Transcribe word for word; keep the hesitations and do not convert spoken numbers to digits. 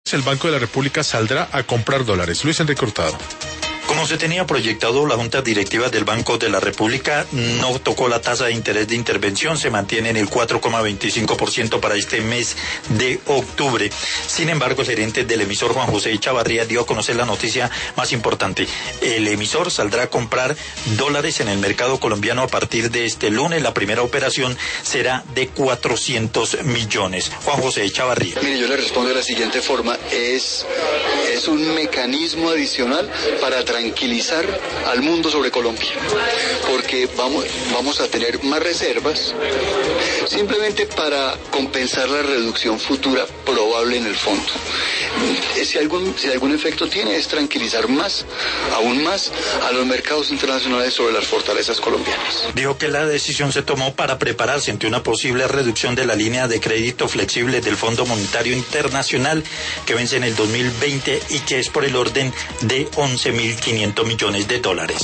El Banco de la República saldrá a comprar dólares. Luis Enrique Hurtado. Como se tenía proyectado, la Junta Directiva del Banco de la República no tocó la tasa de interés de intervención, se mantiene en el cuatro coma veinticinco por ciento para este mes de octubre. Sin embargo, el gerente del emisor, Juan José Echavarría, dio a conocer la noticia más importante. El emisor saldrá a comprar dólares en el mercado colombiano a partir de este lunes. La primera operación será de cuatrocientos millones. Juan José Echavarría. Mire, yo le respondo de la siguiente forma. Es, es un mecanismo adicional para tranquilizar al mundo sobre Colombia, porque vamos, vamos a tener más reservas simplemente para compensar la reducción futura probable en el fondo. Si algún, si algún efecto tiene es tranquilizar más, aún más, a los mercados internacionales sobre las fortalezas colombianas. Dijo que la decisión se tomó para prepararse ante una posible reducción de la línea de crédito flexible del Fondo Monetario Internacional que vence en el dos mil veinte y que es por el orden de once mil quinientos millones de dólares.